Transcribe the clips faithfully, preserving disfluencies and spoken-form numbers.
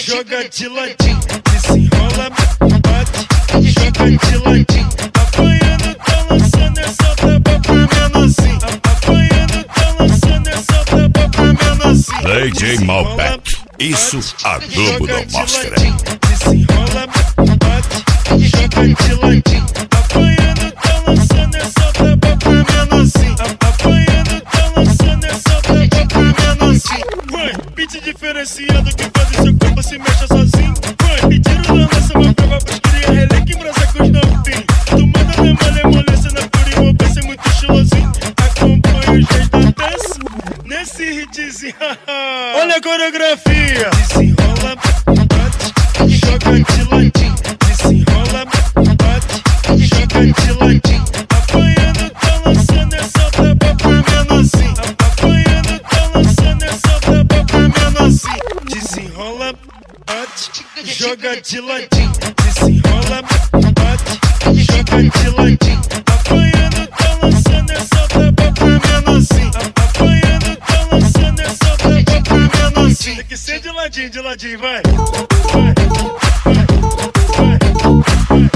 joga de ladinho, desenrola, bate, joga de ladinho. Apanhando, tá lançando essa tapa pra menorzinho. Apanhando, tá lançando essa tapa pra menorzinho. D J Malbec, isso a Globo não mostra. Desenrola, bate, joga de ladinho. Apanhando, tá lançando essa tapa pra menorzinho. Apanhando, tá lançando essa tapa pra menorzinho. Vai, beat diferenciado que faz o seu corpo se mexa sozinho. Vai, e tiro da nossa mão pra pros cria, relé que embrasa com os novinhos. Tu manda na malemolência, na pura envolvência, muito estilosinho. Acompanha os reis da dança nesse hitzinho. Olha a coreografia. Desenrola, bate, joga de ladinho. Desenrola, bate, joga de ladinho. Apanhando, tá lançando essa tapa pra menorzinho. Apanhando, tá lançando essa tapa pra menorzinho. Desenrola, bate, joga de ladinho. Desenrola, bate, joga de ladinho. Apanhando, tá lançando essa tapa pra menorzinho. Apanhando, tá lançando essa tapa pra menorzinho. Tem que ser de ladinho, de ladinho, vai. Vai, vai, vai, vai,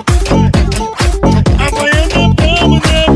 vai. Amanhã não vamos, né?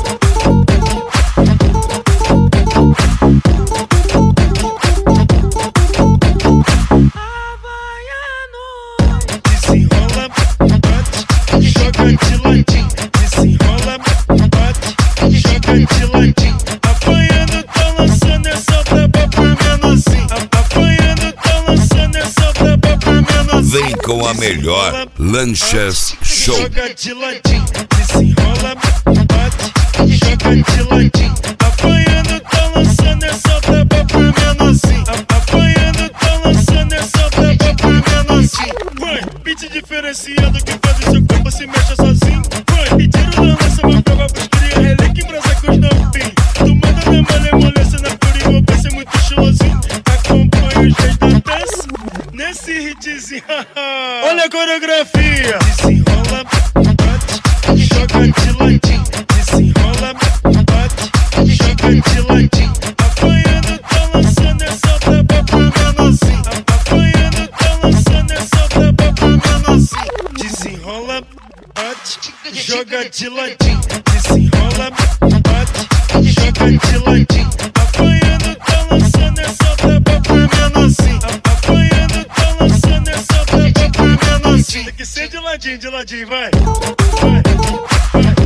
Desenrola, bate, joga de ladinho. Desenrola, bate, joga de ladinho. Apanhando, tá lançando essa tapa pra menorzinho. Apanhando, tá lançando essa tapa pra menorzinho. Vem com a melhor Lanchas Show. Joga de ladinho, desenrola, bate, joga de ladinho. Apanhando, tá lançando essa tapa pra menorzinho. Apanhando, tá lançando essa tapa pra menorzinho. Vai, beat diferenciado que faz o seu corpo se mexa sozinho. Vai, e tiro da nossa mão pra pros cria, relé que embrasa com os novinhos. Tu manda na malemolência, na pura envolvência, muito estilosinho. Acompanha os reis da dança nesse hitzinho. Olha a coreografia. Desenrola, bate, joga de ladinho. Desenrola, bate, joga de ladinho. Apanhando, tá lançando essa tapa pra menorzinho. Apanhando, tá lançando essa tapa pra menorzinho. Desenrola, bate, joga de ladinho. Desenrola, bate, joga de ladinho. Apanhando, tá lançando essa tapa pra menorzinho. Apanhando, tá lançando essa tapa pra menorzinho. Tem que ser de ladinho, de ladinho, vai. Vai, vai.